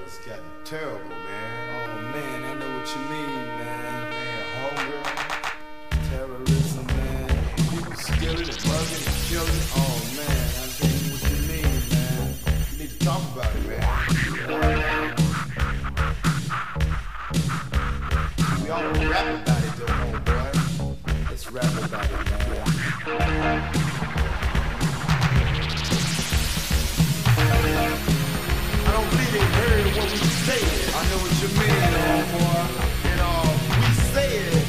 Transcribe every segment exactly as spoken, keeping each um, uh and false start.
has gotten terrible, man. Oh man, I know what you mean, man. Man, hunger, Terrorism, man. people stealing and mugging and killing. Oh man, I know what you mean, man. You need to talk about it, man. We all rap about it, though, homeboy. Let's rap about it, man. I don't believe they heard what we said. I know what you mean, homeboy. And uh, we said,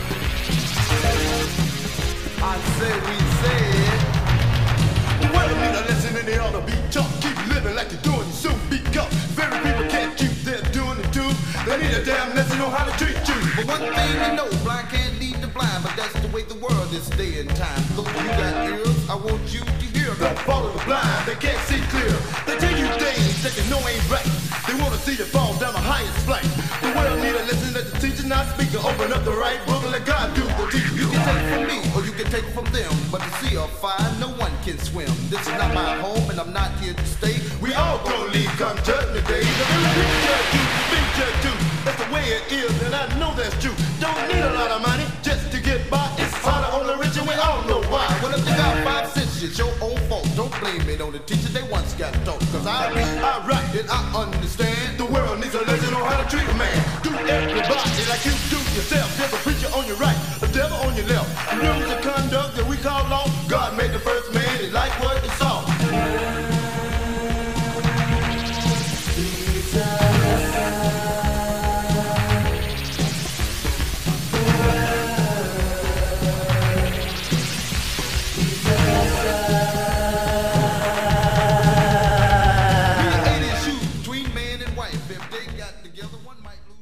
I said we said. the world need a lesson and they ought to be taught. Keep living like you're doing, you soon be caught. Very people can't keep their doing it too. They need a damn lesson on how to treat you. But one thing you know, blind can't lead the blind, but that's the way the world is day and time. So if you got ears, I want you to hear them. Don't follow the blind, they can't see clear. They tell you things that you know ain't right. They want to see you fall down the highest flight. The world need a lesson that the teacher not speaking. Open up the right book and let God do the teaching. You can take from me, or you can take from them. But the sea of fire, no one can swim. This is not my home, and I'm not here to stay. We all gonna leave come judgment day. The very people judge you, big judge too. That's the way it is, and I know that's true. Don't need a lot of money just to get by. It's harder on the rich, and we all know why. Well, if you got five cents, it's your own fault. Don't blame it on the teacher, they once got taught. Cause I read, I write, and I understand. the world needs a lesson on how to treat a man. Do everybody like you do yourself. There's a preacher on your right, a devil on your left. The rules of conduct that we call law. God made the first man, his life was the salt. Between man and wife, if they got together, one might lose.